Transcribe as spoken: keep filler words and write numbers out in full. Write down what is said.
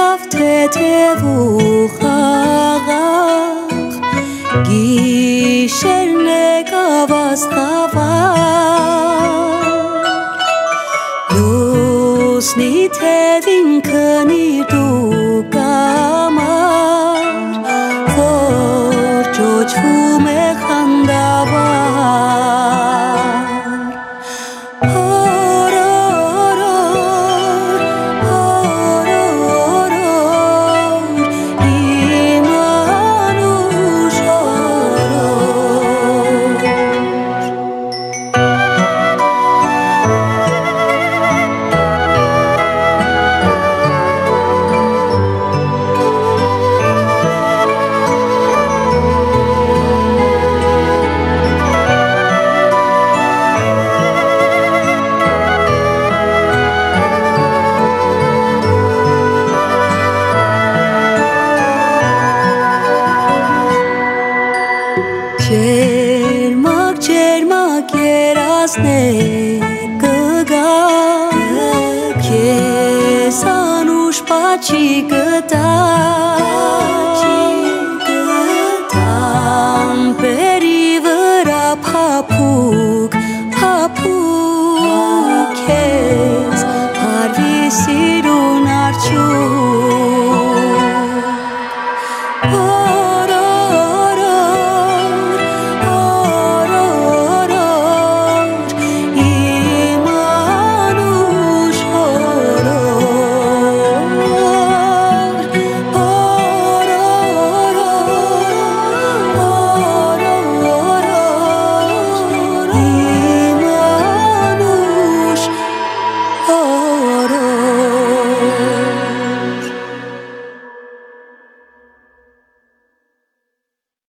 Եկավ թեթև ու խաղաղ, գիշերն եկավ աստղավար, լուսնի թևին քնիր դու կամար, որ ճոճվում է խանդավար։ Ջերմակ, ջերմակ երազներ կգա, քեզ անուշ պաչի կտա,